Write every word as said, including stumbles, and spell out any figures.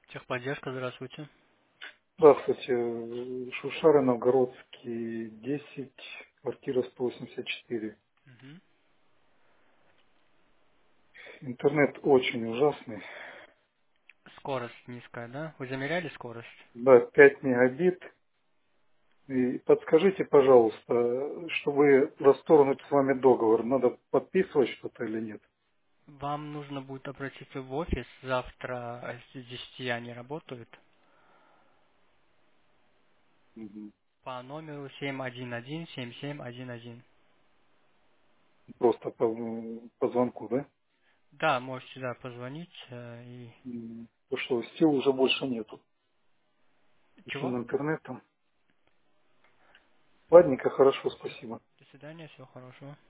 Техподдержка, здравствуйте. Здравствуйте. Шушары, Новгородский, десять, квартира сто восемьдесят четыре. Мгм. Интернет очень ужасный. Скорость низкая, да? Вы замеряли скорость? Да, пять мегабит. И подскажите, пожалуйста, чтобы расторгнуть с вами договор, надо подписывать что-то или нет? Вам нужно будет обратиться в офис. Завтра с десяти они работают. Мгм. По номеру семь один один семь семь один один. Просто по, по звонку, да? Да, можете сюда позвонить. э, И... М, Потому что сил уже больше нету. Этим Чего? интернетом. Ладненько, хорошо, Все. спасибо. До свидания, всего хорошего.